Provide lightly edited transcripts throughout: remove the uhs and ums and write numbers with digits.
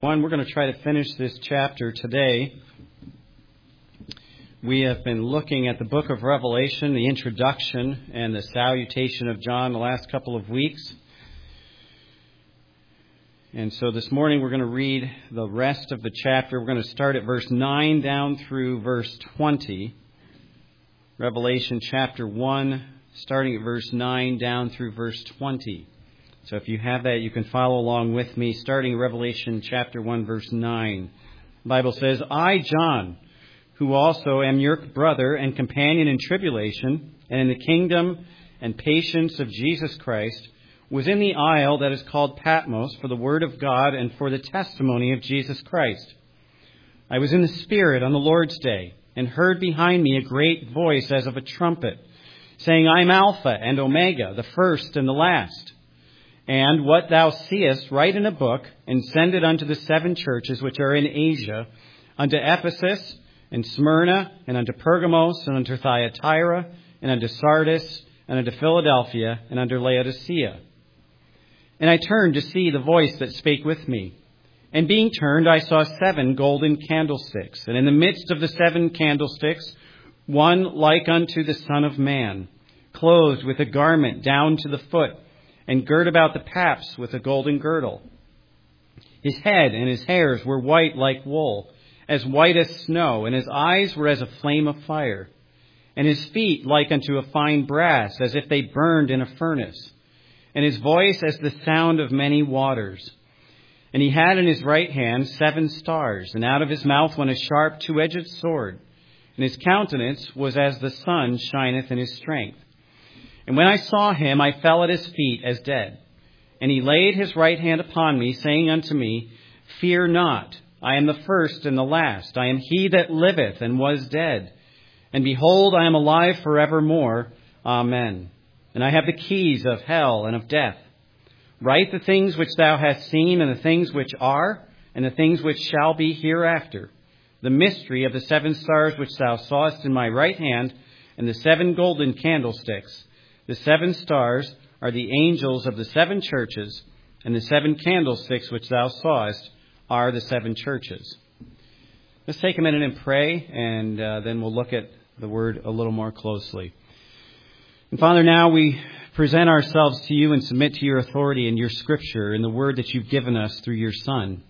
We're going to try to finish this chapter today. We have been looking at the book of Revelation, the introduction and the salutation of John the last couple of weeks. And so this morning we're going to read the rest of the chapter. We're going to start at verse 9 down through verse 20. Revelation chapter 1, starting at verse 9 down through verse 20. So if you have that, you can follow along with me, starting Revelation chapter 1, verse 9. The Bible says, I, John, who also am your brother and companion in tribulation and in the kingdom and patience of Jesus Christ, was in the isle that is called Patmos for the word of God and for the testimony of Jesus Christ. I was in the Spirit on the Lord's day and heard behind me a great voice as of a trumpet, saying, I am Alpha and Omega, the first and the last. And what thou seest, write in a book, and send it unto the 7 churches which are in Asia, unto Ephesus, and Smyrna, and unto Pergamos, and unto Thyatira, and unto Sardis, and unto Philadelphia, and unto Laodicea. And I turned to see the voice that spake with me. And being turned, I saw 7 golden candlesticks, and in the midst of the 7 candlesticks, one like unto the Son of Man, clothed with a garment down to the foot, and girt about the paps with a golden girdle. His head and his hairs were white like wool, as white as snow, and his eyes were as a flame of fire, and his feet like unto a fine brass, as if they burned in a furnace, and his voice as the sound of many waters. And he had in his right hand 7 stars, and out of his mouth went a sharp 2-edged sword, and his countenance was as the sun shineth in his strength. And when I saw him, I fell at his feet as dead. And he laid his right hand upon me, saying unto me, Fear not, I am the first and the last. I am he that liveth and was dead. And behold, I am alive forevermore. Amen. And I have the keys of hell and of death. Write the things which thou hast seen, and the things which are, and the things which shall be hereafter. The mystery of the 7 stars which thou sawest in my right hand, and the 7 golden candlesticks. The 7 stars are the angels of the 7 churches, and the 7 candlesticks which thou sawest are the 7 churches. Let's take a minute and pray, and then we'll look at the word a little more closely. And Father, now we present ourselves to you and submit to your authority in your scripture, in the word that you've given us through your Son,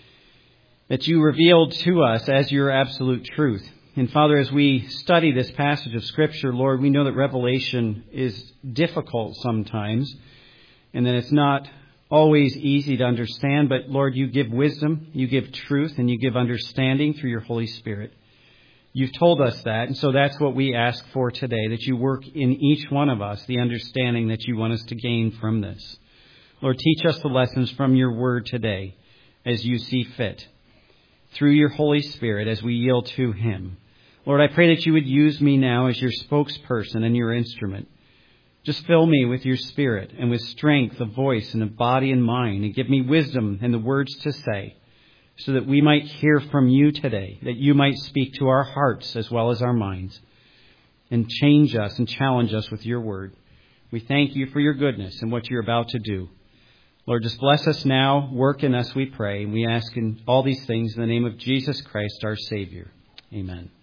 that you revealed to us as your absolute truth. And Father, as we study this passage of Scripture, Lord, we know that revelation is difficult sometimes, and that it's not always easy to understand. But Lord, you give wisdom, you give truth, and you give understanding through your Holy Spirit. You've told us that, and so that's what we ask for today, that you work in each one of us the understanding that you want us to gain from this. Lord, teach us the lessons from your word today as you see fit, through your Holy Spirit as we yield to him. Lord, I pray that you would use me now as your spokesperson and your instrument. Just fill me with your Spirit and with strength of voice and of body and mind, and give me wisdom and the words to say, so that we might hear from you today, that you might speak to our hearts as well as our minds, and change us and challenge us with your word. We thank you for your goodness and what you're about to do. Lord, just bless us now, work in us, we pray, and we ask in all these things in the name of Jesus Christ, our Savior. Amen.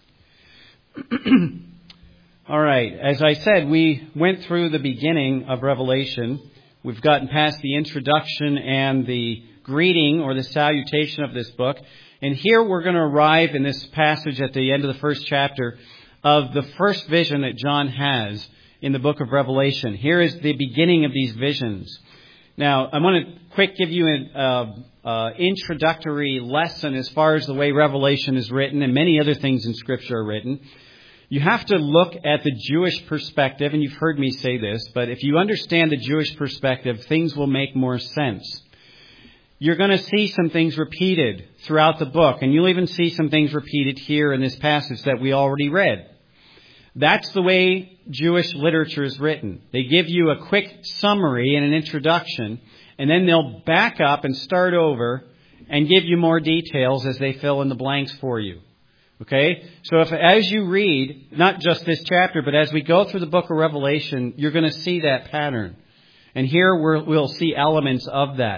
All right. As I said, we went through the beginning of Revelation. We've gotten past the introduction and the greeting or the salutation of this book. And here we're going to arrive in this passage at the end of the first chapter of the first vision that John has in the book of Revelation. Here is the beginning of these visions. Now, I want to quick give you an introductory lesson as far as the way Revelation is written, and many other things in Scripture are written. You have to look at the Jewish perspective, and you've heard me say this, but if you understand the Jewish perspective, things will make more sense. You're going to see some things repeated throughout the book, and you'll even see some things repeated here in this passage that we already read. That's the way Jewish literature is written. They give you a quick summary and an introduction, and then they'll back up and start over and give you more details as they fill in the blanks for you. Okay? So as you read, not just this chapter, but as we go through the book of Revelation, you're going to see that pattern. And here we'll see elements of that.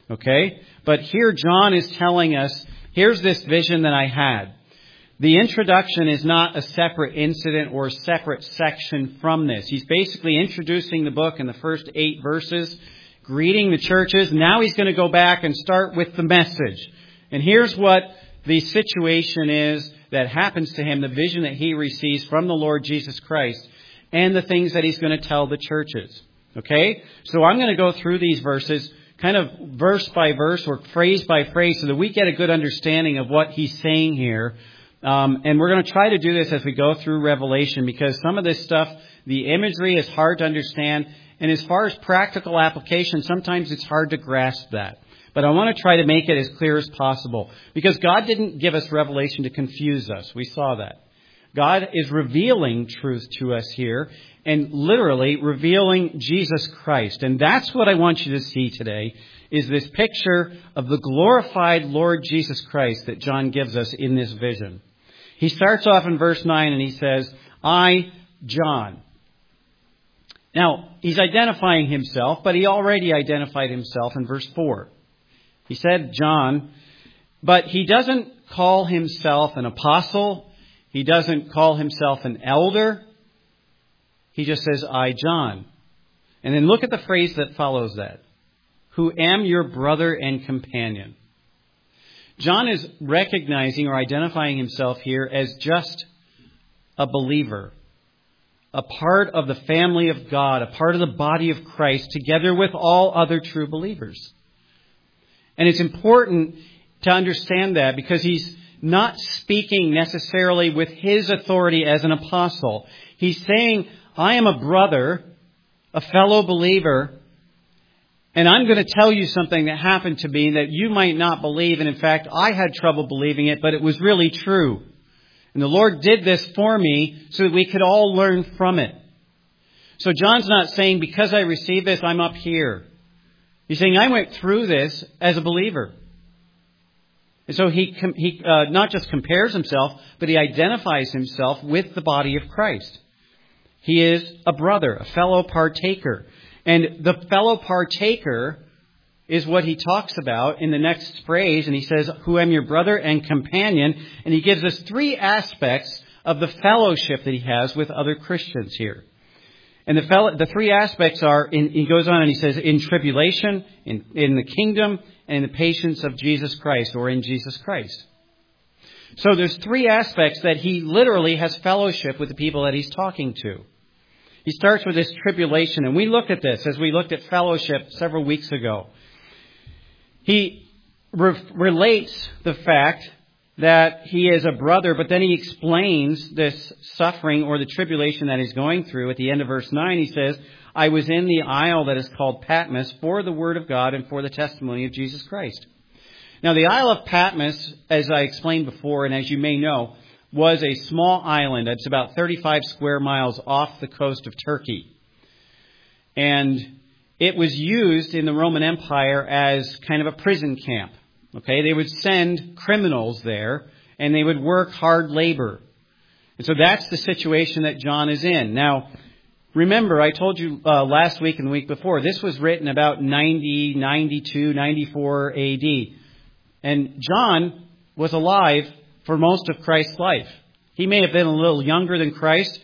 Okay? But here John is telling us, here's this vision that I had. The introduction is not a separate incident or a separate section from this. He's basically introducing the book in the first 8 verses, greeting the churches. Now he's going to go back and start with the message. And here's what the situation is that happens to him, the vision that he receives from the Lord Jesus Christ, and the things that he's going to tell the churches. Okay? So I'm going to go through these verses kind of verse by verse or phrase by phrase so that we get a good understanding of what he's saying here. And we're going to try to do this as we go through Revelation, because some of this stuff, the imagery is hard to understand. And as far as practical application, sometimes it's hard to grasp that. But I want to try to make it as clear as possible, because God didn't give us Revelation to confuse us. We saw that. God is revealing truth to us here and literally revealing Jesus Christ. And that's what I want you to see today, is this picture of the glorified Lord Jesus Christ that John gives us in this vision. He starts off in verse 9 and he says, I, John. Now, he's identifying himself, but he already identified himself in verse 4. He said John, but he doesn't call himself an apostle. He doesn't call himself an elder. He just says, I, John. And then look at the phrase that follows that. Who am your brother and companion. John is recognizing or identifying himself here as just a believer, a part of the family of God, a part of the body of Christ, together with all other true believers. And it's important to understand that, because he's not speaking necessarily with his authority as an apostle. He's saying, I am a brother, a fellow believer, and I'm going to tell you something that happened to me that you might not believe. And in fact, I had trouble believing it, but it was really true. And the Lord did this for me so that we could all learn from it. So John's not saying, because I received this, I'm up here. He's saying, I went through this as a believer. And so he not just compares himself, but he identifies himself with the body of Christ. He is a brother, a fellow partaker. And the fellow partaker is what he talks about in the next phrase. And he says, who am your brother and companion. And he gives us 3 aspects of the fellowship that he has with other Christians here. And the 3 aspects are, he goes on and he says, in tribulation, in the kingdom, and in the patience of Jesus Christ, or in Jesus Christ. So there's 3 aspects that he literally has fellowship with the people that he's talking to. He starts with this tribulation, and we looked at this as we looked at fellowship several weeks ago. He relates the fact that he is a brother, but then he explains this suffering or the tribulation that he's going through. At the end of verse 9, he says, I was in the isle that is called Patmos for the word of God and for the testimony of Jesus Christ. Now, the Isle of Patmos, as I explained before, and as you may know, was a small island. It's about 35 square miles off the coast of Turkey. And it was used in the Roman Empire as kind of a prison camp. Okay, they would send criminals there, and they would work hard labor. And so that's the situation that John is in. Now, remember, I told you last week and the week before, this was written about 90, 92, 94 AD. And John was alive for most of Christ's life. He may have been a little younger than Christ,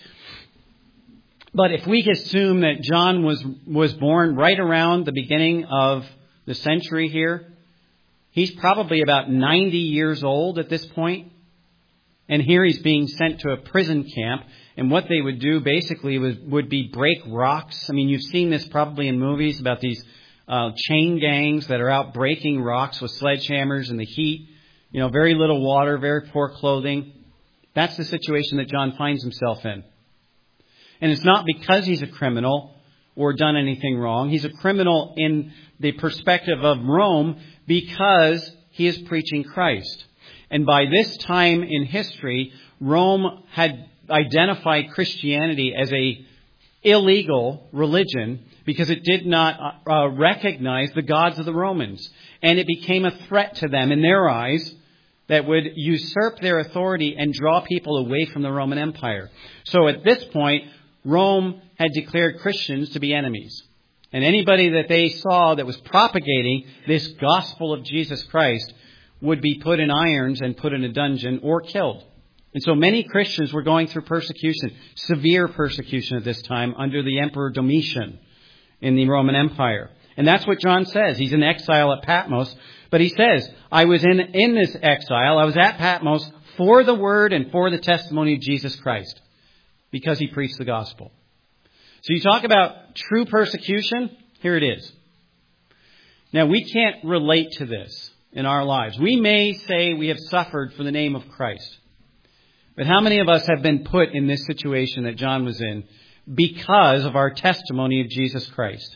but if we assume that John was born right around the beginning of the century here, he's probably about 90 years old at this point. And here he's being sent to a prison camp. And what they would do basically would be break rocks. I mean, you've seen this probably in movies about these chain gangs that are out breaking rocks with sledgehammers in the heat. You know, very little water, very poor clothing. That's the situation that John finds himself in. And it's not because he's a criminal or done anything wrong. He's a criminal in the perspective of Rome because he is preaching Christ. And by this time in history, Rome had identified Christianity as a illegal religion because it did not recognize the gods of the Romans. And it became a threat to them in their eyes that would usurp their authority and draw people away from the Roman Empire. So at this point, Rome had declared Christians to be enemies. And anybody that they saw that was propagating this gospel of Jesus Christ would be put in irons and put in a dungeon or killed. And so many Christians were going through persecution, severe persecution at this time under the Emperor Domitian in the Roman Empire. And that's what John says. He's in exile at Patmos. But he says, I was in this exile. I was at Patmos for the word and for the testimony of Jesus Christ, because he preached the gospel. So you talk about true persecution. Here it is. Now, we can't relate to this in our lives. We may say we have suffered for the name of Christ. But how many of us have been put in this situation that John was in because of our testimony of Jesus Christ?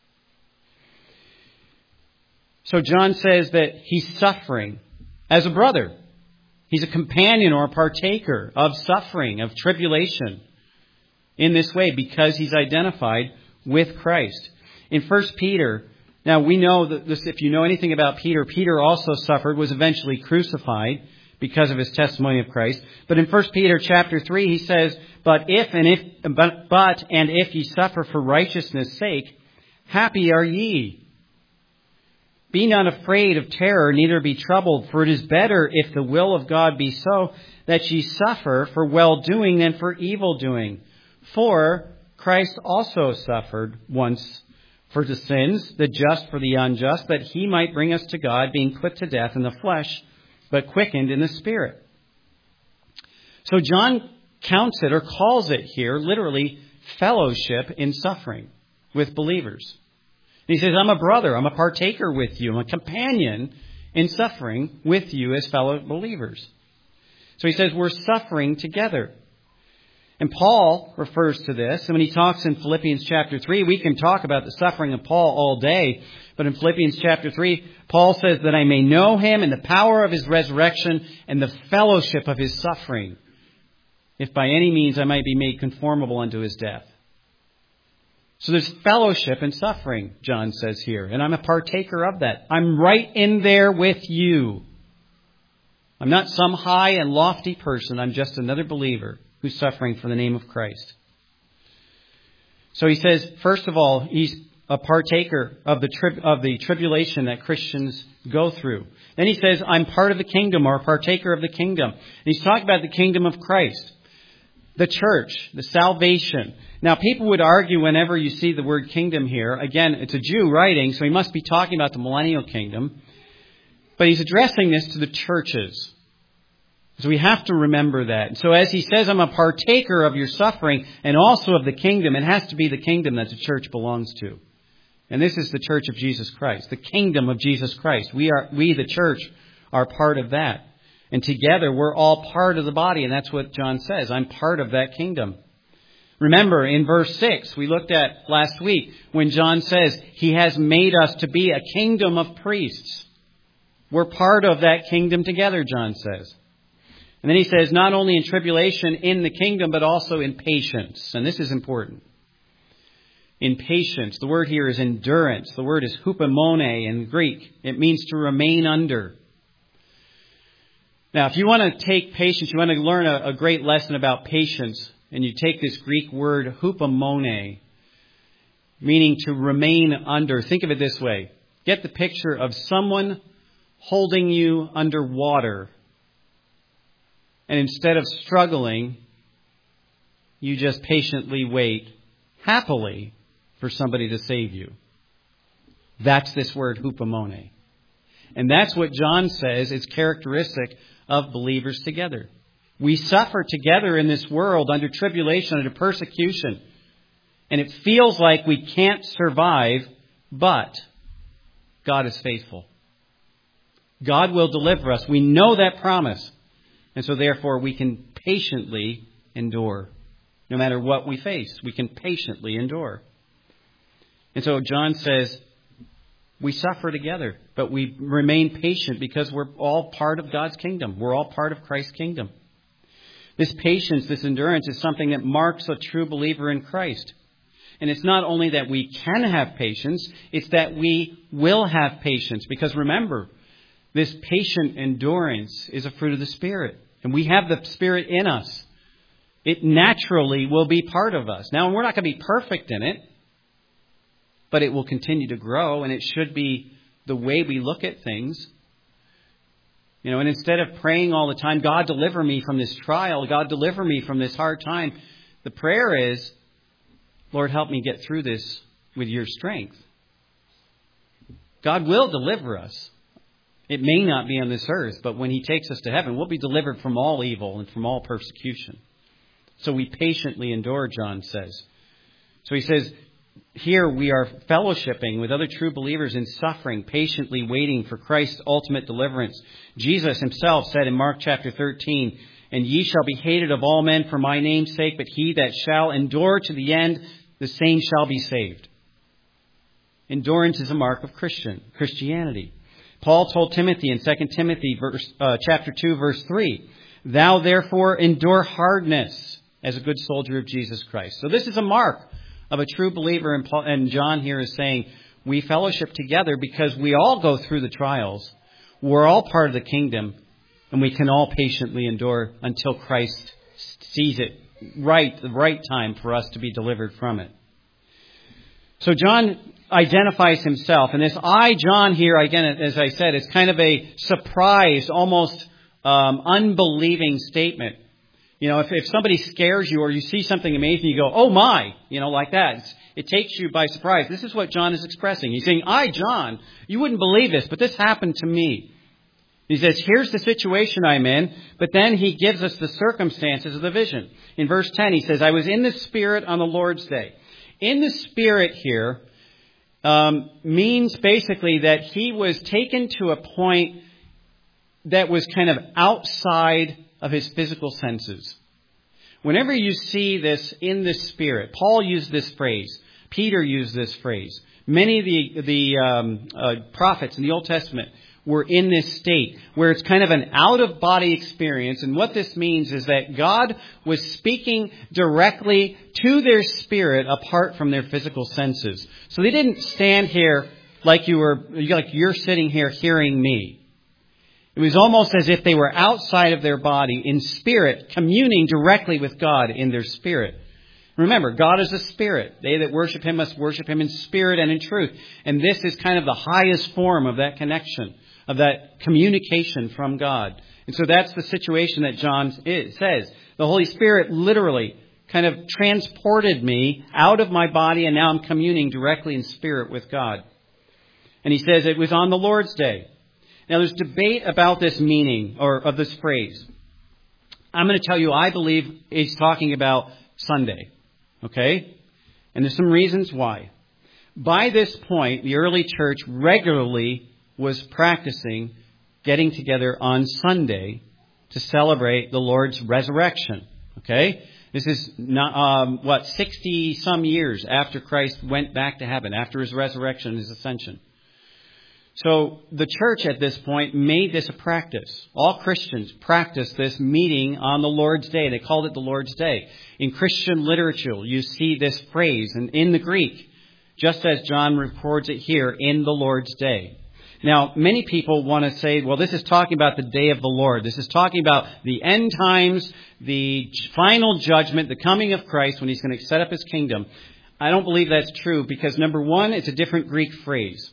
So John says that he's suffering as a brother. He's a companion or a partaker of suffering, of tribulation in this way because he's identified with Christ. In 1 Peter, now we know that this, if you know anything about Peter, Peter also suffered, was eventually crucified because of his testimony of Christ. But in 1 Peter chapter 3, he says, But if ye suffer for righteousness' sake, happy are ye. Be not afraid of terror, neither be troubled, for it is better, if the will of God be so, that ye suffer for well-doing than for evil-doing. For Christ also suffered once for the sins, the just for the unjust, that he might bring us to God, being put to death in the flesh, but quickened in the Spirit. So John counts it, or calls it here, literally, fellowship in suffering with believers. And he says, I'm a brother, I'm a partaker with you, I'm a companion in suffering with you as fellow believers. So he says, we're suffering together. And Paul refers to this. And when he talks in Philippians chapter 3, we can talk about the suffering of Paul all day. But in Philippians chapter 3, Paul says that I may know him and the power of his resurrection and the fellowship of his suffering, if by any means I might be made conformable unto his death. So there's fellowship in suffering, John says here. And I'm a partaker of that. I'm right in there with you. I'm not some high and lofty person. I'm just another believer who's suffering for the name of Christ. So he says, first of all, he's a partaker of the tribulation that Christians go through. Then he says, I'm part of the kingdom, or a partaker of the kingdom. And he's talking about the kingdom of Christ, the church, the salvation. Now, people would argue whenever you see the word kingdom here, again, it's a Jew writing, so he must be talking about the millennial kingdom. But he's addressing this to the churches. So we have to remember that. So as he says, I'm a partaker of your suffering and also of the kingdom, it has to be the kingdom that the church belongs to. And this is the church of Jesus Christ, the kingdom of Jesus Christ. We, the church, are part of that. And together, we're all part of the body. And that's what John says. I'm part of that kingdom. Remember, in verse 6, we looked at last week, when John says, he has made us to be a kingdom of priests. We're part of that kingdom together, John says. And then he says, not only in tribulation in the kingdom, but also in patience. And this is important. In patience. The word here is endurance. The word is hupomone in Greek. It means to remain under. Now, if you want to take patience, you want to learn a great lesson about patience, and you take this Greek word hupomone, meaning to remain under. Think of it this way. Get the picture of someone holding you under water. And instead of struggling, you just patiently wait, happily, for somebody to save you. That's this word hupomone. And that's what John says is characteristic of believers together. We suffer together in this world under tribulation, under persecution. And it feels like we can't survive, but God is faithful. God will deliver us. We know that promise. And so therefore we can patiently endure. No matter what we face, we can patiently endure. And so John says, we suffer together, but we remain patient because we're all part of God's kingdom. We're all part of Christ's kingdom. This patience, this endurance is something that marks a true believer in Christ. And it's not only that we can have patience, it's that we will have patience. Because remember, this patient endurance is a fruit of the Spirit. And we have the Spirit in us. It naturally will be part of us. Now, we're not going to be perfect in it. but it will continue to grow, and it should be the way we look at things. And instead of praying all the time, God, deliver me from this trial, God, deliver me from this hard time, the prayer is, Lord, help me get through this with your strength. God will deliver us. It may not be on this earth, but when he takes us to heaven, we'll be delivered from all evil and from all persecution. So we patiently endure, John says. So he says, here we are fellowshipping with other true believers in suffering, patiently waiting for Christ's ultimate deliverance. Jesus himself said in Mark chapter 13, and ye shall be hated of all men for my name's sake, but he that shall endure to the end, the same shall be saved. Endurance is a mark of Christianity. Paul told Timothy in 2 Timothy chapter 2, verse 3, thou therefore endure hardness as a good soldier of Jesus Christ. So this is a mark of a true believer, and John here is saying we fellowship together because we all go through the trials. We're all part of the kingdom, and we can all patiently endure until Christ sees it the right time for us to be delivered from it. So John identifies himself, and this I, John here, again, as I said, it's kind of a surprised, almost unbelieving statement. If somebody scares you or you see something amazing, you go, oh my, like that. It takes you by surprise. This is what John is expressing. He's saying, I, John, you wouldn't believe this, but this happened to me. He says, here's the situation I'm in, but then he gives us the circumstances of the vision. In verse 10, he says, I was in the Spirit on the Lord's day. In the Spirit here means basically that he was taken to a point that was kind of outside of his physical senses. Whenever you see this in the Spirit, Paul used this phrase. Peter used this phrase. Many of the prophets in the Old Testament were in this state where it's kind of an out-of-body experience. And what this means is that God was speaking directly to their spirit apart from their physical senses. So they didn't stand here like you're sitting here hearing me. It was almost as if they were outside of their body in spirit, communing directly with God in their spirit. Remember, God is a spirit. They that worship him must worship him in spirit and in truth. And this is kind of the highest form of that connection, of that communication from God. And so that's the situation that John says. The Holy Spirit literally kind of transported me out of my body, and now I'm communing directly in spirit with God. And he says it was on the Lord's day. Now, there's debate about this meaning, or of this phrase. I'm going to tell you, I believe he's talking about Sunday. Okay? And there's some reasons why. By this point, the early church regularly was practicing getting together on Sunday to celebrate the Lord's resurrection. Okay? This is 60-some years after Christ went back to heaven, after his resurrection and his ascension. So the church at this point made this a practice. All Christians practiced this meeting on the Lord's Day. They called it the Lord's Day. In Christian literature, you see this phrase, and in the Greek, just as John records it here, in the Lord's Day. Now, many people want to say, well, this is talking about the day of the Lord. This is talking about the end times, the final judgment, the coming of Christ when he's going to set up his kingdom. I don't believe that's true because, number one, it's a different Greek phrase.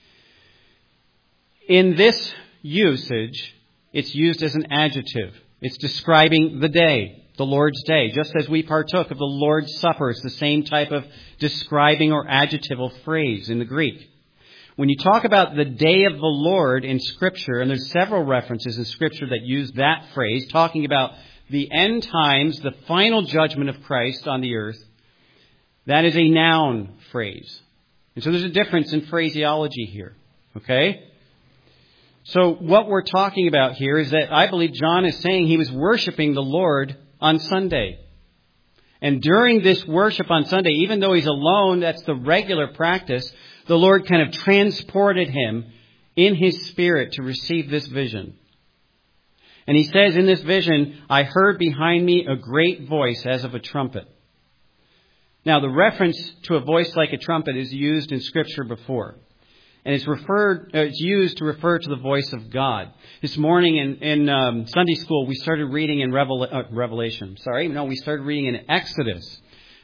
In this usage, it's used as an adjective. It's describing the day, the Lord's Day. Just as we partook of the Lord's Supper, it's the same type of describing or adjectival phrase in the Greek. When you talk about the day of the Lord in Scripture, and there's several references in Scripture that use that phrase, talking about the end times, the final judgment of Christ on the earth, that is a noun phrase. And so there's a difference in phraseology here. Okay? So what we're talking about here is that I believe John is saying he was worshiping the Lord on Sunday. And during this worship on Sunday, even though he's alone, that's the regular practice, the Lord kind of transported him in his spirit to receive this vision. And he says in this vision, I heard behind me a great voice as of a trumpet. Now, the reference to a voice like a trumpet is used in Scripture before. And it's used to refer to the voice of God. This morning in Sunday school, we started reading in Revelation. We started reading in Exodus.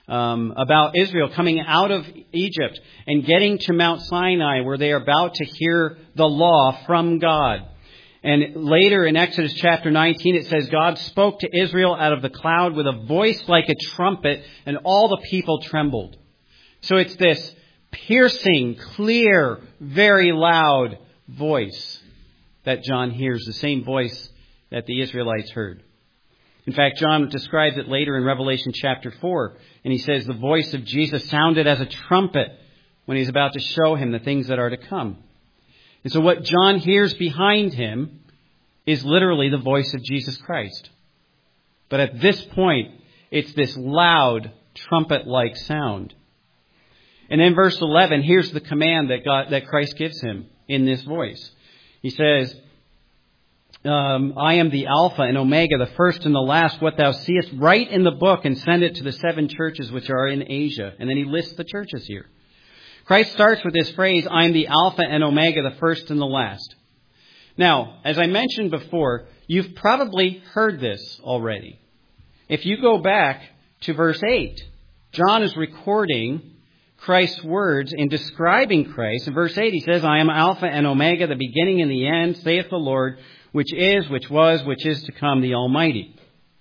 about Israel coming out of Egypt and getting to Mount Sinai, where they are about to hear the law from God. And later in Exodus chapter 19, it says, God spoke to Israel out of the cloud with a voice like a trumpet, and all the people trembled. So it's this piercing, clear, very loud voice that John hears, the same voice that the Israelites heard. In fact, John describes it later in Revelation chapter 4, and he says the voice of Jesus sounded as a trumpet when he's about to show him the things that are to come. And so what John hears behind him is literally the voice of Jesus Christ. But at this point, it's this loud, trumpet-like sound. And in verse 11, here's the command that Christ gives him in this voice. He says, I am the Alpha and Omega, the first and the last. What thou seest, write in the book and send it to the 7 churches which are in Asia. And then he lists the churches here. Christ starts with this phrase, I am the Alpha and Omega, the first and the last. Now, as I mentioned before, you've probably heard this already. If you go back to verse 8, John is recording Christ's words in describing Christ. In verse 8, he says, I am Alpha and Omega, the beginning and the end, saith the Lord, which is, which was, which is to come, the Almighty.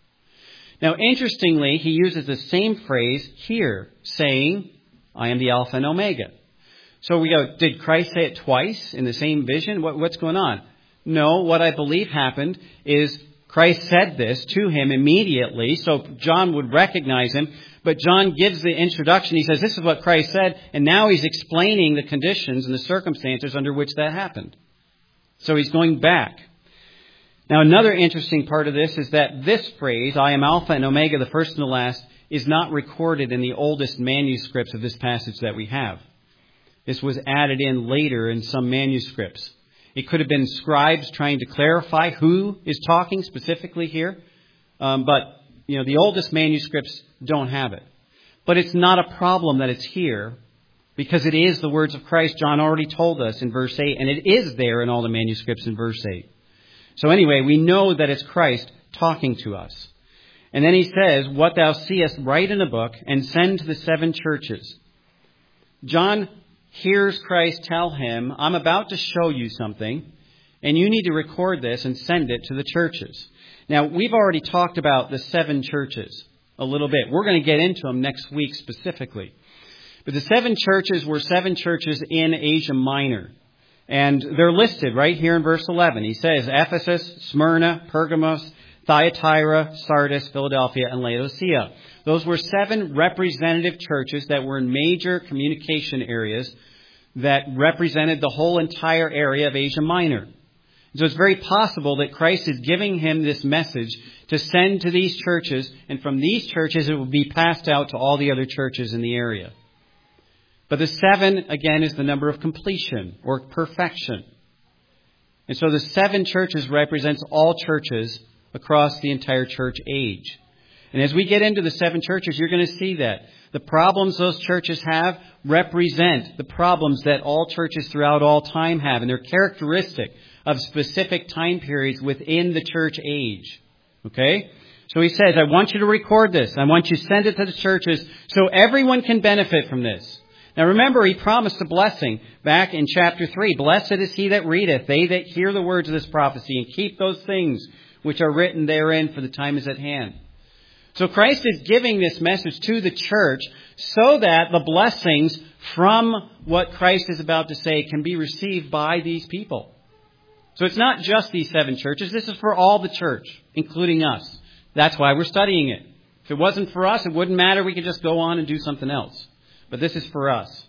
Now, interestingly, he uses the same phrase here, saying, I am the Alpha and Omega. So we go, did Christ say it twice in the same vision? What's going on? No, what I believe happened is Christ said this to him immediately, so John would recognize him. But John gives the introduction. He says, this is what Christ said, and now he's explaining the conditions and the circumstances under which that happened. So he's going back. Now, another interesting part of this is that this phrase, I am Alpha and Omega, the first and the last, is not recorded in the oldest manuscripts of this passage that we have. This was added in later in some manuscripts. It could have been scribes trying to clarify who is talking specifically here. But the oldest manuscripts don't have it. But it's not a problem that it's here, because it is the words of Christ. John already told us in verse 8, and it is there in all the manuscripts in verse 8. So anyway, we know that it's Christ talking to us. And then he says, what thou seest, write in a book and send to the 7 churches. John hears Christ tell him, I'm about to show you something, and you need to record this and send it to the churches. Now, we've already talked about the 7 churches a little bit. We're going to get into them next week specifically. But the 7 churches were 7 churches in Asia Minor. And they're listed right here in verse 11. He says, Ephesus, Smyrna, Pergamos, Thyatira, Sardis, Philadelphia, and Laodicea. Those were 7 representative churches that were in major communication areas that represented the whole entire area of Asia Minor. So it's very possible that Christ is giving him this message to send to these churches, and from these churches it will be passed out to all the other churches in the area. But the 7, again, is the number of completion or perfection. And so the 7 churches represents all churches across the entire church age. And as we get into the 7 churches, you're going to see that the problems those churches have represent the problems that all churches throughout all time have. And they're characteristic of specific time periods within the church age. Okay? So he says, I want you to record this. I want you to send it to the churches so everyone can benefit from this. Now remember, he promised a blessing back in chapter 3. Blessed is he that readeth, they that hear the words of this prophecy, and keep those things which are written therein, for the time is at hand. So Christ is giving this message to the church so that the blessings from what Christ is about to say can be received by these people. So it's not just these 7 churches. This is for all the church, including us. That's why we're studying it. If it wasn't for us, it wouldn't matter. We could just go on and do something else. But this is for us.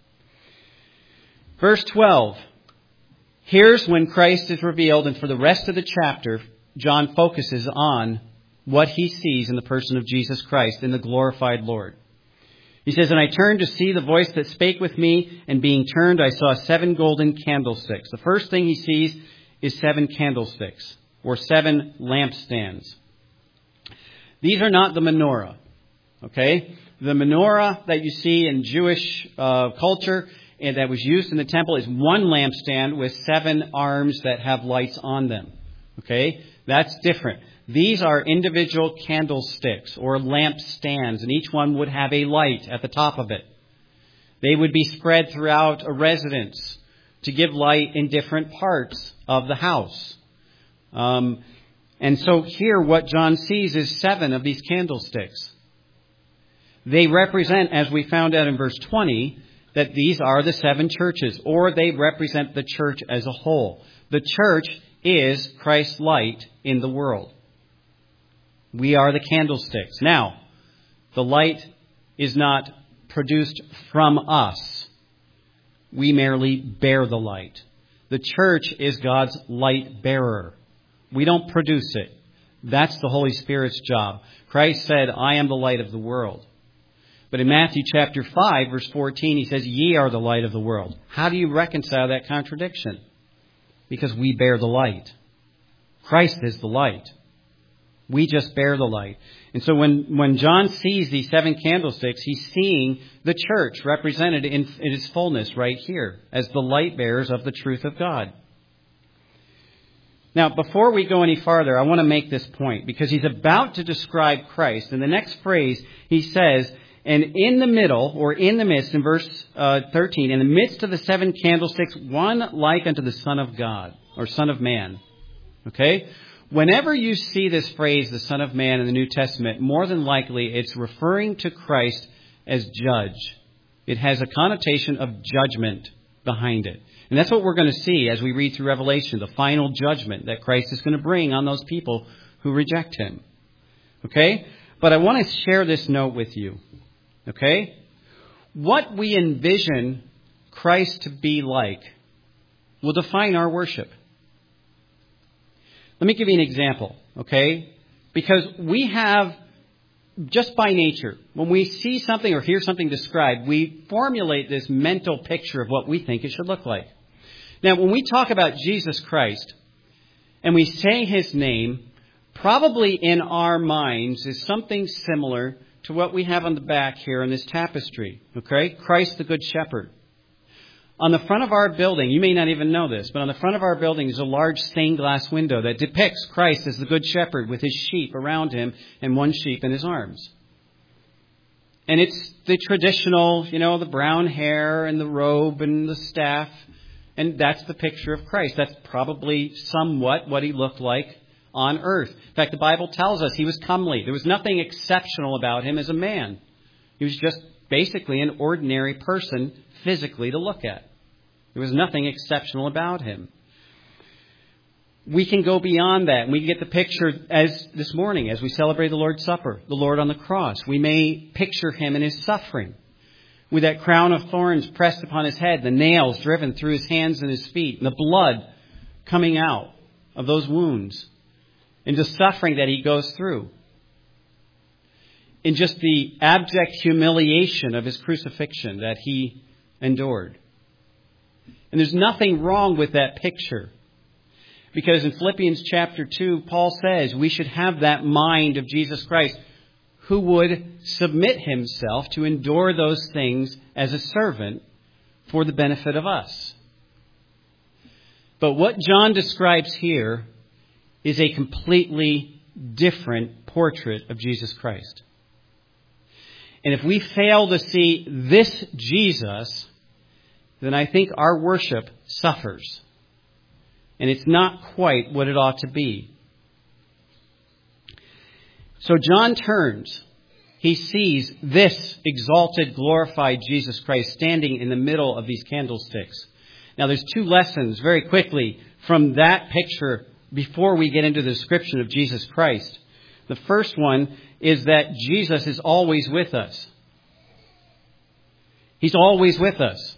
Verse 12. Here's when Christ is revealed, and for the rest of the chapter, John focuses on what he sees in the person of Jesus Christ, in the glorified Lord. He says, And I turned to see the voice that spake with me, and being turned, I saw 7 golden candlesticks. The first thing he sees is 7 candlesticks, or 7 lampstands. These are not the menorah, okay? The menorah that you see in Jewish culture and that was used in the temple is one lampstand with 7 arms that have lights on them. Okay? That's different. These are individual candlesticks or lampstands, and each one would have a light at the top of it. They would be spread throughout a residence to give light in different parts of the house. And so here what John sees is 7 of these candlesticks. They represent, as we found out in verse 20, that these are the 7 churches, or they represent the church as a whole. The church is Christ's light in the world. We are the candlesticks. Now, the light is not produced from us. We merely bear the light. The church is God's light bearer. We don't produce it. That's the Holy Spirit's job. Christ said, I am the light of the world. But in Matthew chapter 5, verse 14, he says, ye are the light of the world. How do you reconcile that contradiction? Because we bear the light. Christ is the light. We just bear the light. And so when John sees these 7 candlesticks, he's seeing the church represented in its fullness right here as the light bearers of the truth of God. Now, before we go any farther, I want to make this point because he's about to describe Christ. In the next phrase, he says, and in the middle, or in the midst, in verse 13, in the midst of the 7 candlesticks, one like unto the Son of God, or Son of Man. Okay? Whenever you see this phrase, the Son of Man, in the New Testament, more than likely it's referring to Christ as judge. It has a connotation of judgment behind it. And that's what we're going to see as we read through Revelation, the final judgment that Christ is going to bring on those people who reject him. Okay? But I want to share this note with you. Okay? What we envision Christ to be like will define our worship. Let me give you an example, okay? Because we have, just by nature, when we see something or hear something described, we formulate this mental picture of what we think it should look like. Now, when we talk about Jesus Christ and we say his name, probably in our minds is something similar to what we have on the back here in this tapestry, okay? Christ the Good Shepherd. On the front of our building, you may not even know this, but on the front of our building is a large stained glass window that depicts Christ as the Good Shepherd with his sheep around him and one sheep in his arms. And it's the traditional, the brown hair and the robe and the staff. And that's the picture of Christ. That's probably somewhat what he looked like on earth. In fact, the Bible tells us he was comely. There was nothing exceptional about him as a man. He was just basically an ordinary person physically to look at. There was nothing exceptional about him. We can go beyond that, and we can get the picture as this morning, as we celebrate the Lord's Supper, the Lord on the cross. We may picture him in his suffering, with that crown of thorns pressed upon his head, the nails driven through his hands and his feet, and the blood coming out of those wounds, and the suffering that he goes through, in just the abject humiliation of his crucifixion that he endured. And there's nothing wrong with that picture. Because in Philippians chapter 2, Paul says we should have that mind of Jesus Christ who would submit himself to endure those things as a servant for the benefit of us. But what John describes here is a completely different portrait of Jesus Christ. And if we fail to see this Jesus, then I think our worship suffers. And it's not quite what it ought to be. So John turns. He sees this exalted, glorified Jesus Christ standing in the middle of these candlesticks. Now there's 2 lessons very quickly from that picture before we get into the description of Jesus Christ. The first one is that Jesus is always with us. He's always with us.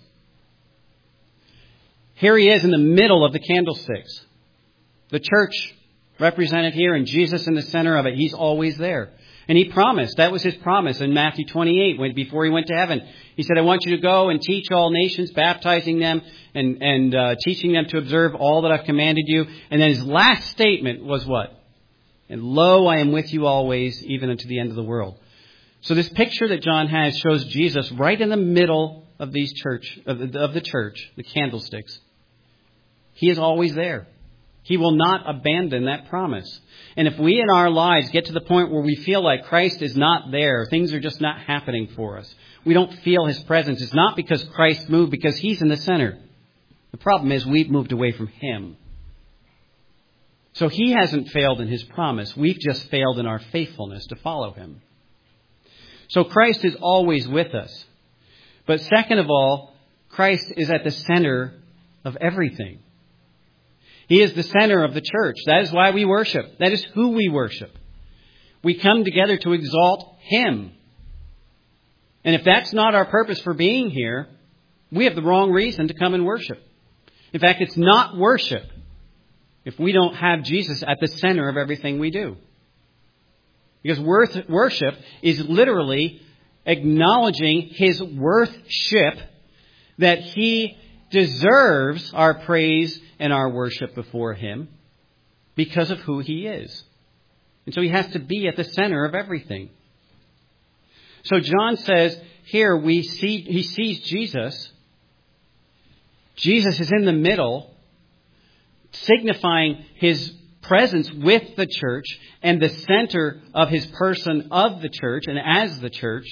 Here he is in the middle of the candlesticks. The church represented here and Jesus in the center of it. He's always there. And he promised, that was his promise in Matthew 28, before he went to heaven. He said, I want you to go and teach all nations, baptizing them and teaching them to observe all that I've commanded you. And then his last statement was what? And lo, I am with you always, even unto the end of the world. So this picture that John has shows Jesus right in the middle of these the church, the candlesticks. He is always there. He will not abandon that promise. And if we in our lives get to the point where we feel like Christ is not there, things are just not happening for us, we don't feel His presence, it's not because Christ moved, because He's in the center. The problem is we've moved away from Him. So He hasn't failed in His promise. We've just failed in our faithfulness to follow Him. So Christ is always with us. But second of all, Christ is at the center of everything. He is the center of the church. That is why we worship. That is who we worship. We come together to exalt Him. And if that's not our purpose for being here, we have the wrong reason to come and worship. In fact, it's not worship if we don't have Jesus at the center of everything we do. Because worship is literally acknowledging His worthship, that He deserves our praise and our worship before Him because of who He is. And so He has to be at the center of everything. So John says here he sees Jesus. Jesus is in the middle, signifying His presence with the church and the center of His person of the church and as the church.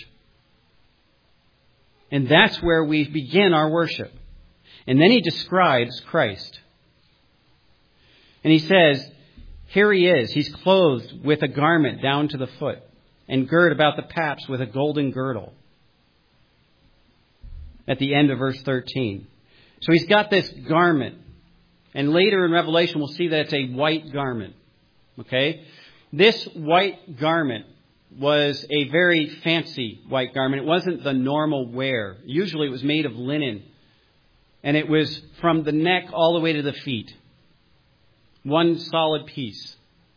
And that's where we begin our worship. And then He describes Christ. And He says, here He is. He's clothed with a garment down to the foot and girt about the paps with a golden girdle. At the end of verse 13. So He's got this garment. And later in Revelation, we'll see that it's a white garment. Okay? This white garment was a very fancy white garment. It wasn't the normal wear. Usually it was made of linen. And it was from the neck all the way to the feet. One solid piece.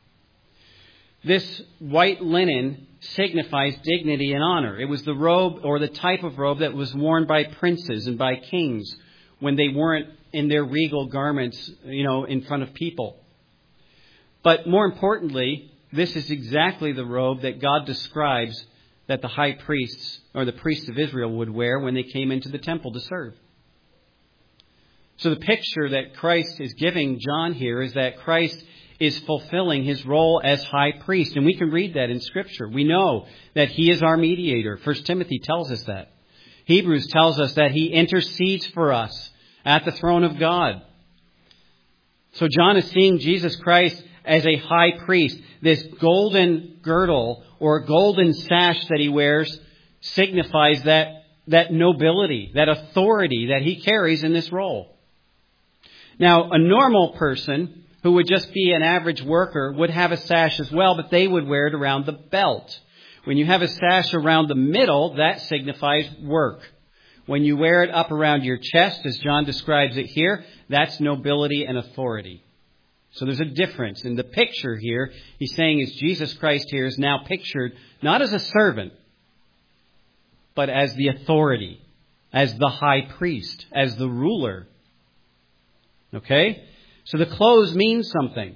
This white linen signifies dignity and honor. It was the robe or the type of robe that was worn by princes and by kings when they weren't in their regal garments, in front of people. But more importantly, this is exactly the robe that God describes that the high priests or the priests of Israel would wear when they came into the temple to serve. So the picture that Christ is giving John here is that Christ is fulfilling His role as high priest. And we can read that in Scripture. We know that He is our mediator. 1 Timothy tells us that. Hebrews tells us that He intercedes for us at the throne of God. So John is seeing Jesus Christ as a high priest. This golden girdle or golden sash that He wears signifies that nobility, that authority that He carries in this role. Now, a normal person who would just be an average worker would have a sash as well, but they would wear it around the belt. When you have a sash around the middle, that signifies work. When you wear it up around your chest, as John describes it here, that's nobility and authority. So there's a difference. In the picture here, he's saying is Jesus Christ here is now pictured not as a servant, but as the authority, as the high priest, as the ruler. Okay? So the clothes mean something.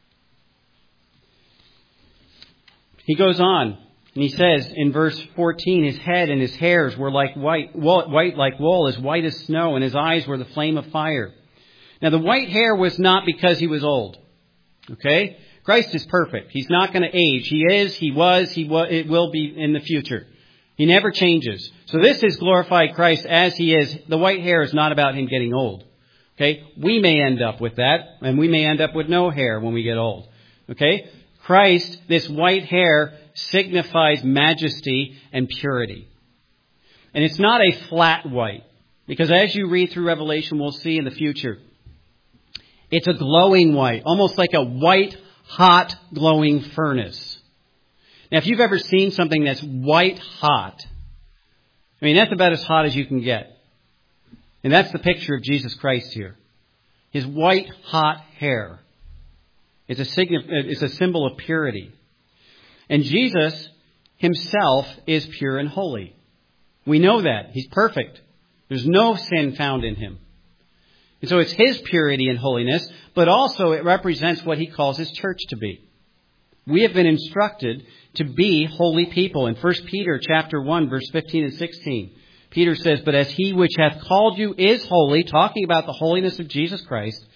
He goes on, and he says in verse 14, His head and His hairs were like white like wool, as white as snow, and His eyes were the flame of fire. Now the white hair was not because He was old. Okay? Christ is perfect. He's not going to age. He is, He was, it will be in the future. He never changes. So this is glorified Christ as He is. The white hair is not about Him getting old. Okay? We may end up with that, and we may end up with no hair when we get old. Okay? Christ, this white hair, signifies majesty and purity. And it's not a flat white, because as you read through Revelation, we'll see in the future, it's a glowing white, almost like a white, hot, glowing furnace. Now, if you've ever seen something that's white hot, that's about as hot as you can get. And that's the picture of Jesus Christ here. His white, hot hair. It's a symbol of purity. And Jesus Himself is pure and holy. We know that. He's perfect. There's no sin found in Him. And so it's His purity and holiness, but also it represents what He calls His church to be. We have been instructed to be holy people. In 1 Peter chapter 1, verse 15 and 16, Peter says, But as He which hath called you is holy, talking about the holiness of Jesus Christ,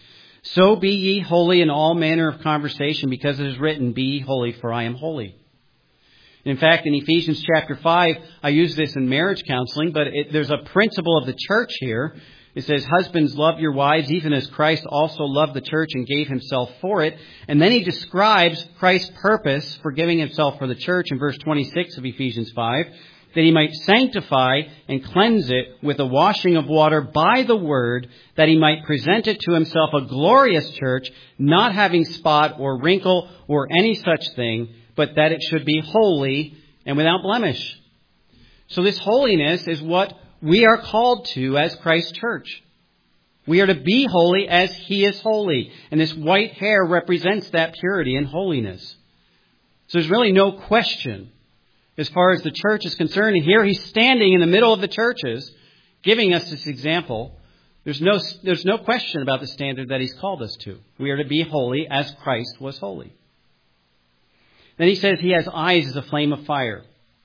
So be ye holy in all manner of conversation, because it is written, Be ye holy, for I am holy. In fact, in Ephesians chapter 5, I use this in marriage counseling, but there's a principle of the church here. It says, Husbands, love your wives, even as Christ also loved the church and gave himself for it. And then he describes Christ's purpose for giving himself for the church in verse 26 of Ephesians 5, that he might sanctify and cleanse it with the washing of water by the word, that he might present it to himself a glorious church, not having spot or wrinkle or any such thing, but that it should be holy and without blemish. So this holiness is what we are called to as Christ's church. We are to be holy as he is holy. And this white hair represents that purity and holiness. So there's really no question as far as the church is concerned. And here he's standing in the middle of the churches, giving us this example. There's no question about the standard that he's called us to. We are to be holy as Christ was holy. Then he says he has eyes as a flame of fire.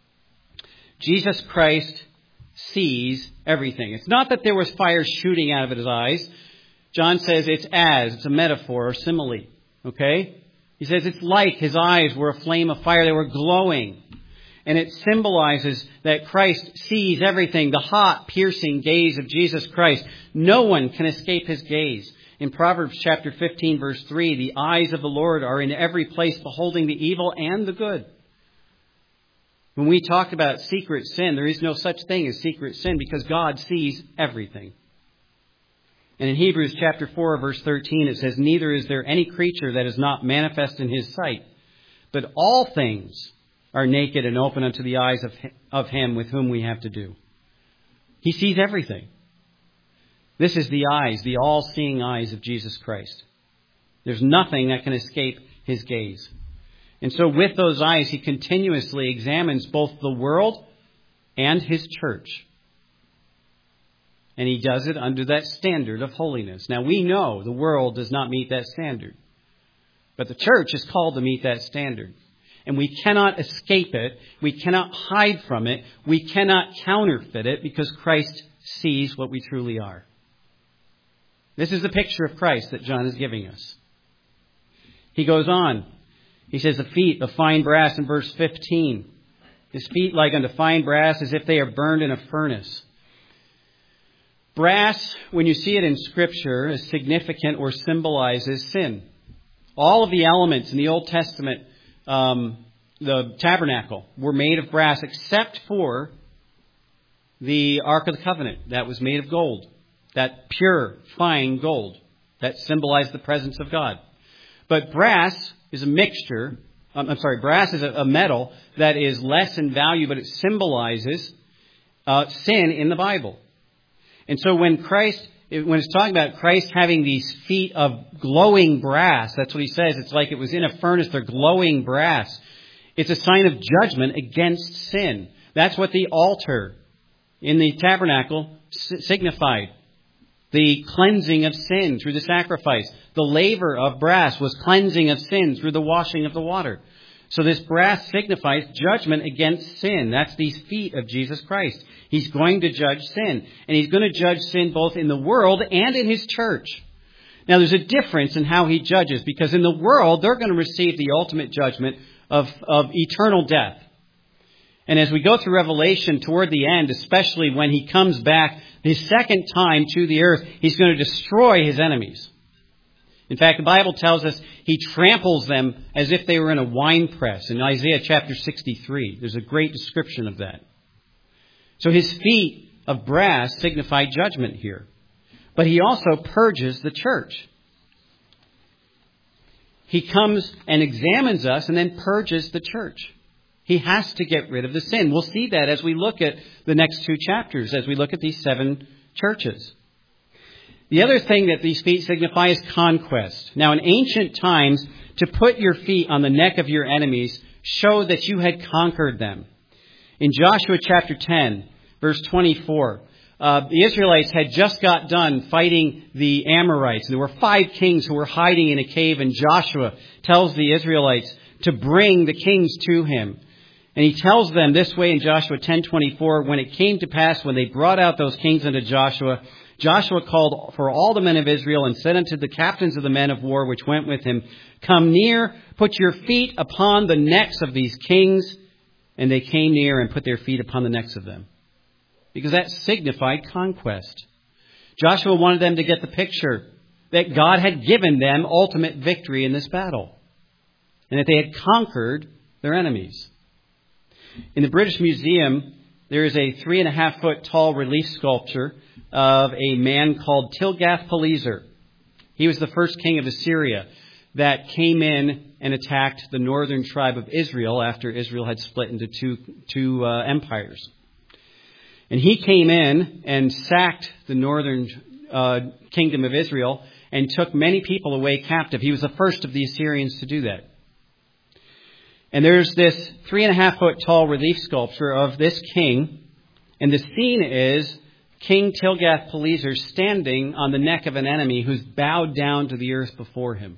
Jesus Christ sees everything. It's not that there was fire shooting out of his eyes. John says it's a metaphor or simile. Okay? He says it's like his eyes were a flame of fire. They were glowing. And it symbolizes that Christ sees everything. The hot, piercing gaze of Jesus Christ. No one can escape his gaze. In Proverbs chapter 15, verse 3, the eyes of the Lord are in every place, beholding the evil and the good. When we talk about secret sin, there is no such thing as secret sin because God sees everything. And in Hebrews chapter 4, verse 13, it says, Neither is there any creature that is not manifest in his sight, but all things are naked and open unto the eyes of him with whom we have to do. He sees everything. This is the eyes, the all-seeing eyes of Jesus Christ. There's nothing that can escape his gaze. And so with those eyes, he continuously examines both the world and his church. And he does it under that standard of holiness. Now we know the world does not meet that standard. But the church is called to meet that standard. And we cannot escape it. We cannot hide from it. We cannot counterfeit it because Christ sees what we truly are. This is the picture of Christ that John is giving us. He goes on. He says, the feet of fine brass in verse 15. His feet like unto fine brass as if they are burned in a furnace. Brass, when you see it in Scripture, is significant or symbolizes sin. All of the elements in the Old Testament, the tabernacle, were made of brass except for the Ark of the Covenant that was made of gold. That pure, fine gold that symbolized the presence of God. But brass is a mixture. Brass is a metal that is less in value, but it symbolizes sin in the Bible. And so when it's talking about Christ having these feet of glowing brass, that's what he says. It's like it was in a furnace. They're glowing brass. It's a sign of judgment against sin. That's what the altar in the tabernacle signified. The cleansing of sin through the sacrifice. The laver of brass was cleansing of sin through the washing of the water. So this brass signifies judgment against sin. That's these feet of Jesus Christ. He's going to judge sin. And he's going to judge sin both in the world and in his church. Now there's a difference in how he judges, because in the world they're going to receive the ultimate judgment of eternal death. And as we go through Revelation toward the end, especially when he comes back the second time to the earth, he's going to destroy his enemies. In fact, the Bible tells us he tramples them as if they were in a winepress in Isaiah chapter 63. There's a great description of that. So his feet of brass signify judgment here. But he also purges the church. He comes and examines us and then purges the church. He has to get rid of the sin. We'll see that as we look at the next two chapters, as we look at these 7 churches. The other thing that these feet signify is conquest. Now, in ancient times, to put your feet on the neck of your enemies showed that you had conquered them. In Joshua chapter 10, verse 24, the Israelites had just got done fighting the Amorites. There were 5 kings who were hiding in a cave, and Joshua tells the Israelites to bring the kings to him. And he tells them this way in Joshua 10:24, when it came to pass when they brought out those kings unto Joshua, Joshua called for all the men of Israel and said unto the captains of the men of war which went with him, Come near, put your feet upon the necks of these kings. And they came near and put their feet upon the necks of them. Because that signified conquest. Joshua wanted them to get the picture that God had given them ultimate victory in this battle. And that they had conquered their enemies. In the British Museum, there is a 3.5-foot tall relief sculpture of a man called Tilgath-Pileser. He was the first king of Assyria that came in and attacked the northern tribe of Israel after Israel had split into two empires. And he came in and sacked the northern kingdom of Israel and took many people away captive. He was the first of the Assyrians to do that. And there's this 3.5-foot tall relief sculpture of this king. And the scene is King Tilgath-Pileser standing on the neck of an enemy who's bowed down to the earth before him.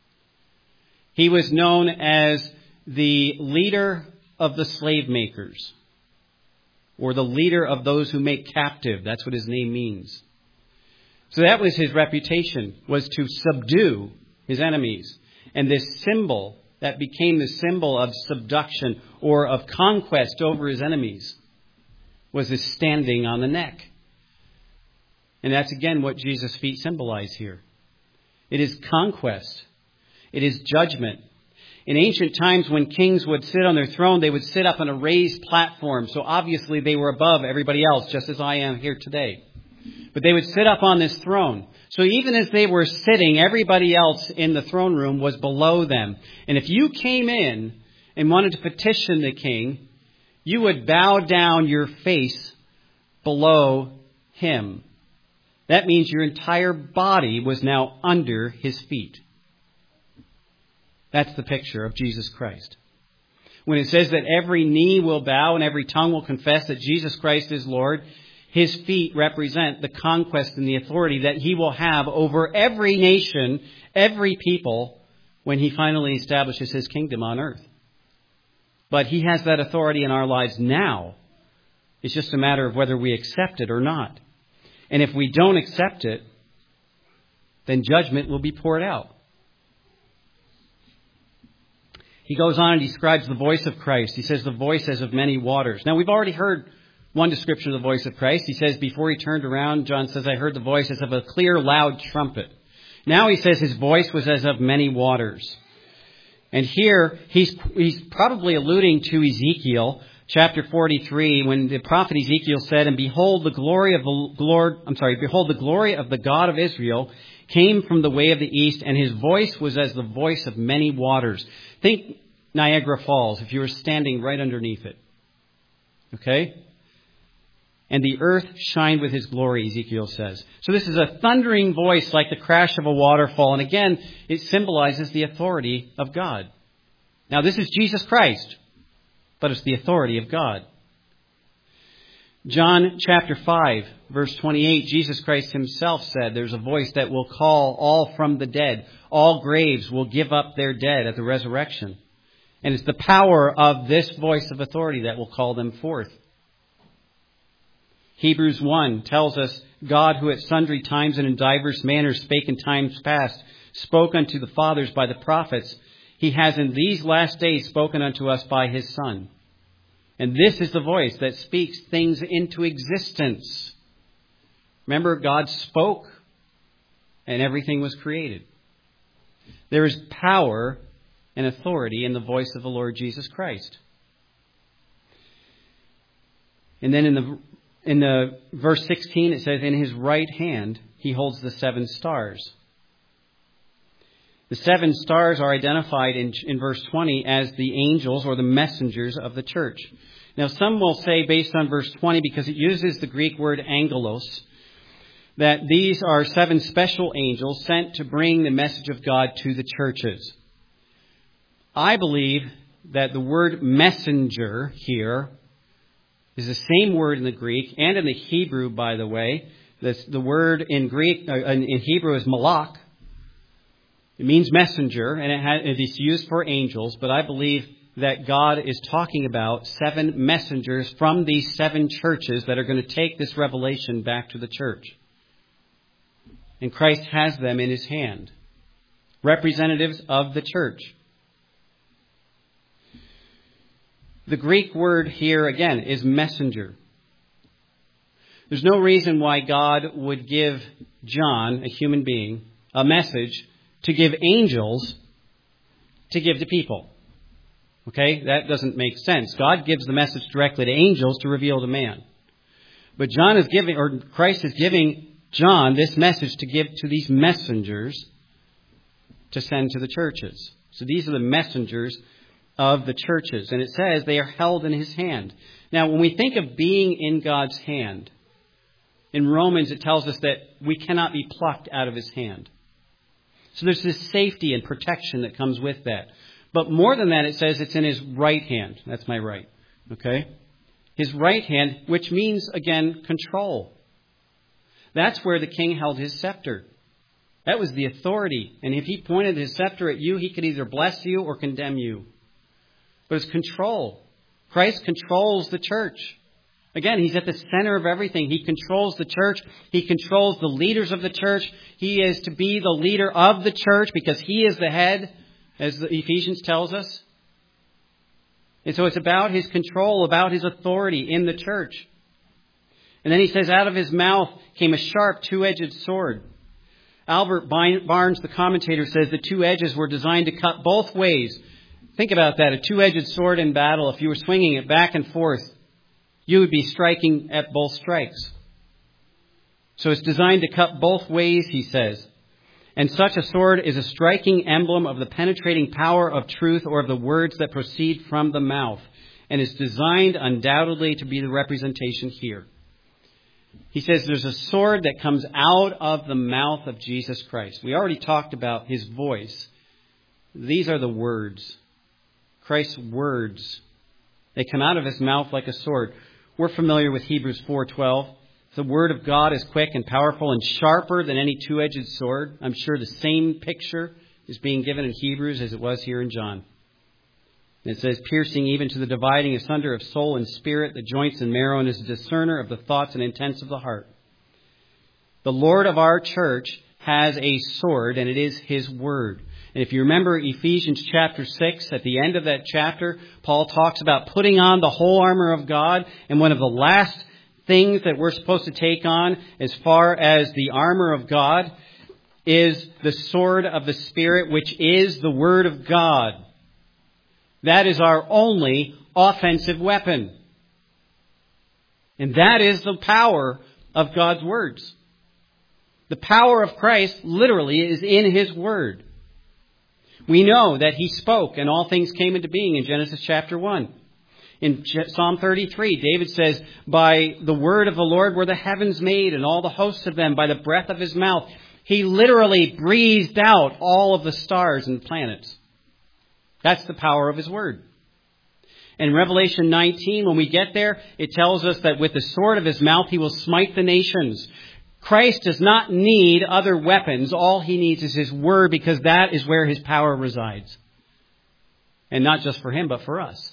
He was known as the leader of the slave makers, or the leader of those who make captive. That's what his name means. So that was his reputation, was to subdue his enemies. And this symbol that became the symbol of subduction or of conquest over his enemies was his standing on the neck. And that's again what Jesus' feet symbolize here. It is conquest. It is judgment. In ancient times, when kings would sit on their throne, they would sit up on a raised platform. So obviously they were above everybody else, just as I am here today. But they would sit up on this throne. So even as they were sitting, everybody else in the throne room was below them. And if you came in and wanted to petition the king, you would bow down your face below him. That means your entire body was now under his feet. That's the picture of Jesus Christ. When it says that every knee will bow and every tongue will confess that Jesus Christ is Lord, his feet represent the conquest and the authority that he will have over every nation, every people, when he finally establishes his kingdom on earth. But he has that authority in our lives now. It's just a matter of whether we accept it or not. And if we don't accept it, then judgment will be poured out. He goes on and describes the voice of Christ. He says the voice as of many waters. Now, we've already heard one description of the voice of Christ. He says before he turned around, John says, I heard the voice as of a clear, loud trumpet. Now he says his voice was as of many waters. And here he's probably alluding to Ezekiel chapter 43, when the prophet Ezekiel said, And behold, the glory of the God of Israel came from the way of the east, and his voice was as the voice of many waters. Think Niagara Falls, if you were standing right underneath it. Okay? And the earth shined with his glory, Ezekiel says. So this is a thundering voice like the crash of a waterfall. And again, it symbolizes the authority of God. Now, this is Jesus Christ, but it's the authority of God. John chapter 5, verse 28, Jesus Christ himself said, there's a voice that will call all from the dead. All graves will give up their dead at the resurrection. And it's the power of this voice of authority that will call them forth. Hebrews 1 tells us, God, who at sundry times and in divers manners spake in times past, spoke unto the fathers by the prophets, he has in these last days spoken unto us by his Son. And this is the voice that speaks things into existence. Remember, God spoke and everything was created. There is power and authority in the voice of the Lord Jesus Christ. And then in the verse 16, it says, in his right hand he holds the 7 stars. The 7 stars are identified in verse 20 as the angels or the messengers of the church. Now, some will say, based on verse 20, because it uses the Greek word angelos, that these are 7 special angels sent to bring the message of God to the churches. I believe that the word messenger here is the same word in the Greek and in the Hebrew, by the way. The word in Hebrew is malach. It means messenger, and it is used for angels, but I believe that God is talking about 7 messengers from these 7 churches that are going to take this revelation back to the church. And Christ has them in his hand. Representatives of the church. The Greek word here, again, is messenger. There's no reason why God would give John, a human being, a message to give angels to give to people. Okay? That doesn't make sense. God gives the message directly to angels to reveal to man. But Christ is giving John this message to give to these messengers to send to the churches. So these are the messengers of the churches. And it says they are held in his hand. Now, when we think of being in God's hand, in Romans it tells us that we cannot be plucked out of his hand. So there's this safety and protection that comes with that. But more than that, it says it's in his right hand. That's my right. Okay? His right hand, which means, again, control. That's where the king held his scepter. That was the authority. And if he pointed his scepter at you, he could either bless you or condemn you. But it's control. Christ controls the church. Again, he's at the center of everything. He controls the church. He controls the leaders of the church. He is to be the leader of the church because he is the head, as Ephesians tells us. And so it's about his control, about his authority in the church. And then he says, out of his mouth came a sharp two-edged sword. Albert Barnes, the commentator, says the two edges were designed to cut both ways. Think about that, a two-edged sword in battle. If you were swinging it back and forth, you would be striking at both strikes. So it's designed to cut both ways, he says. And such a sword is a striking emblem of the penetrating power of truth or of the words that proceed from the mouth. And is designed undoubtedly to be the representation here. He says there's a sword that comes out of the mouth of Jesus Christ. We already talked about his voice. These are the words. Christ's words. They come out of his mouth like a sword. We're familiar with Hebrews 4:12. The word of God is quick and powerful and sharper than any two-edged sword. I'm sure the same picture is being given in Hebrews as it was here in John. And it says, piercing even to the dividing asunder of soul and spirit, the joints and marrow, and is a discerner of the thoughts and intents of the heart. The Lord of our church has a sword, and it is his word. And if you remember Ephesians chapter 6, at the end of that chapter, Paul talks about putting on the whole armor of God. And one of the last things that we're supposed to take on as far as the armor of God is the sword of the Spirit, which is the word of God. That is our only offensive weapon. And that is the power of God's words. The power of Christ literally is in his word. We know that he spoke and all things came into being in Genesis chapter 1. In Psalm 33, David says, by the word of the Lord were the heavens made and all the hosts of them by the breath of his mouth. He literally breathed out all of the stars and planets. That's the power of his word. In Revelation 19, when we get there, it tells us that with the sword of his mouth, he will smite the nations. Christ does not need other weapons. All he needs is his word, because that is where his power resides. And not just for him, but for us.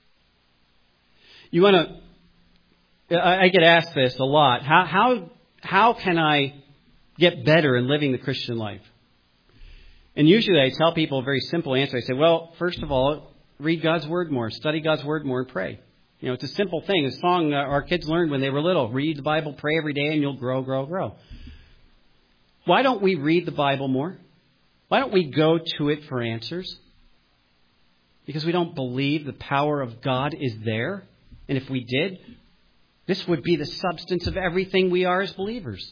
I get asked this a lot. How can I get better in living the Christian life? And usually I tell people a very simple answer. I say, well, first of all, read God's word more, study God's word more, and pray. You know, it's a simple thing. A song our kids learned when they were little. Read the Bible, pray every day, and you'll grow, grow, grow. Why don't we read the Bible more? Why don't we go to it for answers? Because we don't believe the power of God is there. And if we did, this would be the substance of everything we are as believers.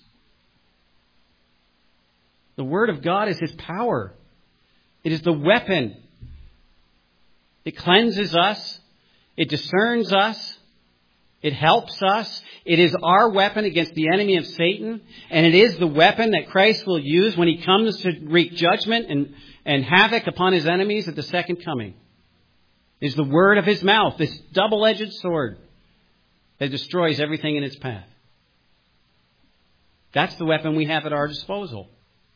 The Word of God is his power. It is the weapon. It cleanses us. It discerns us. It helps us. It is our weapon against the enemy of Satan. And it is the weapon that Christ will use when he comes to wreak judgment and havoc upon his enemies at the second coming. It is the word of his mouth, this double-edged sword that destroys everything in its path. That's the weapon we have at our disposal.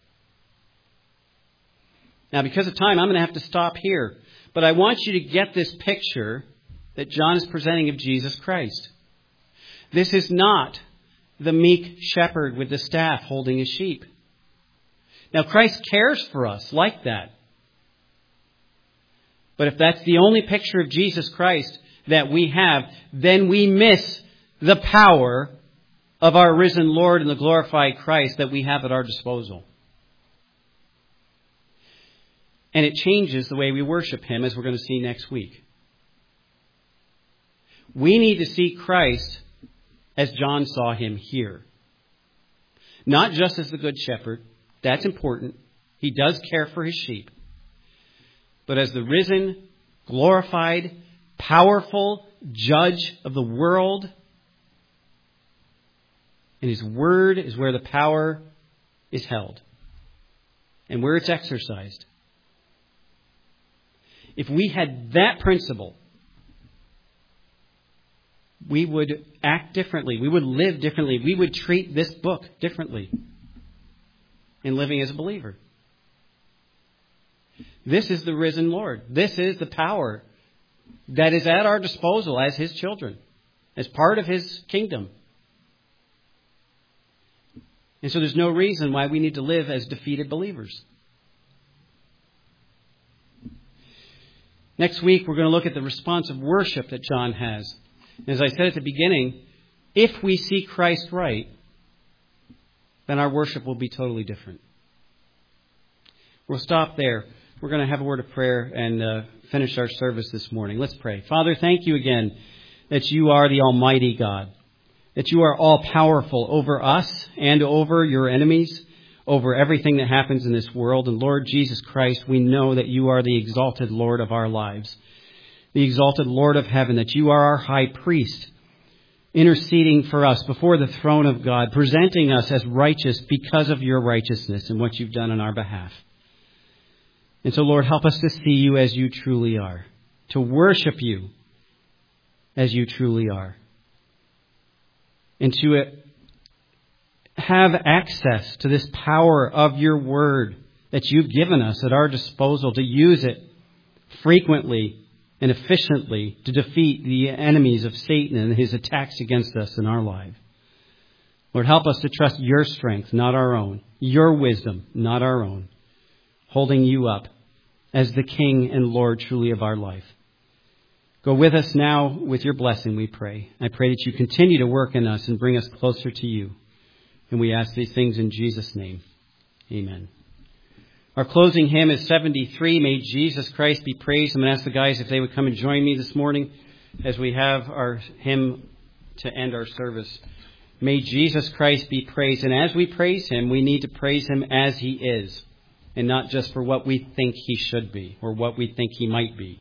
Now, because of time, I'm going to have to stop here. But I want you to get this picture that John is presenting of Jesus Christ. This is not the meek shepherd with the staff holding his sheep. Now, Christ cares for us like that. But if that's the only picture of Jesus Christ that we have, then we miss the power of our risen Lord and the glorified Christ that we have at our disposal. And it changes the way we worship Him, as we're going to see next week. We need to see Christ as John saw Him here. Not just as the Good Shepherd. That's important. He does care for His sheep. But as the risen, glorified, powerful judge of the world. And His Word is where the power is held. And where it's exercised. If we had that principle, we would act differently. We would live differently. We would treat this book differently in living as a believer. This is the risen Lord. This is the power that is at our disposal as His children, as part of His kingdom. And so there's no reason why we need to live as defeated believers. Next week, we're going to look at the response of worship that John has. As I said at the beginning, if we see Christ right, then our worship will be totally different. We'll stop there. We're going to have a word of prayer and finish our service this morning. Let's pray. Father, thank you again that you are the Almighty God, that you are all powerful over us and over your enemies, over everything that happens in this world. And Lord Jesus Christ, we know that you are the exalted Lord of our lives, the exalted Lord of heaven, that you are our high priest, interceding for us before the throne of God, presenting us as righteous because of your righteousness and what you've done on our behalf. And so, Lord, help us to see you as you truly are, to worship you as you truly are, and to have access to this power of your word that you've given us at our disposal, to use it frequently and efficiently to defeat the enemies of Satan and his attacks against us in our life. Lord, help us to trust your strength, not our own, your wisdom, not our own, holding you up as the King and Lord truly of our life. Go with us now with your blessing, we pray. I pray that you continue to work in us and bring us closer to you. And we ask these things in Jesus' name. Amen. Our closing hymn is 73, May Jesus Christ Be Praised. I'm going to ask the guys if they would come and join me this morning as we have our hymn to end our service. May Jesus Christ be praised. And as we praise him, we need to praise him as he is, and not just for what we think he should be or what we think he might be.